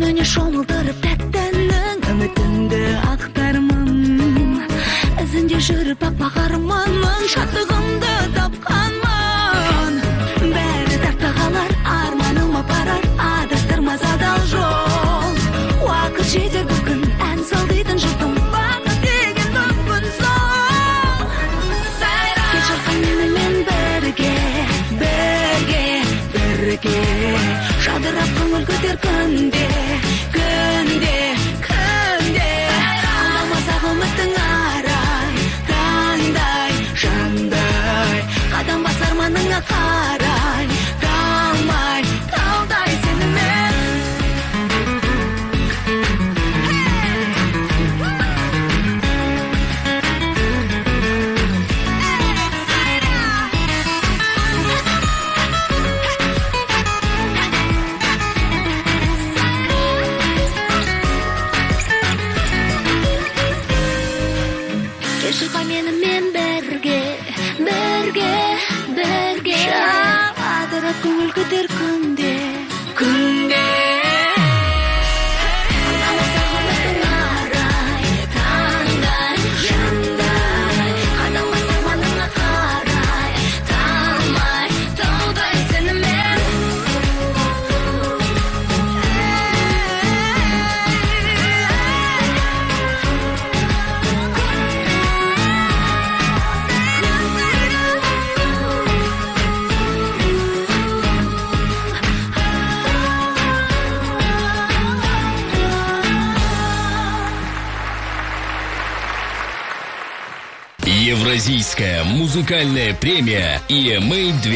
Күніне шомылдырып тәттінің үмітіңді ақтармын. Ізінде жүріп аппақ арманмын, шаттығымды тапқанмын. Бәрі тартта қалар, арманым апарар, адастырмас адал жол. Уақыт жетер бүгін, ән сал дейтін жұртым, бақыт деген бүгін сол. Кел шырқай менімен бірге, бірге, бірге. Жадырап көңіл көтер күнде, күнде, күнде. Алдамасақ үміттің арай, таңдай, жандай. Қадам бас арманыңа қарай, талмай, талдай сенімен. Шырқай менімен бірге, бірге, бірге. Жадырап көңіл көтер күнде, күнде. Алдамасақ үміттің арай, таңдай, жандай. Қадам бас арманыңа қарай, талмай, талдай сенімен. Евразийская музыкальная премия EMA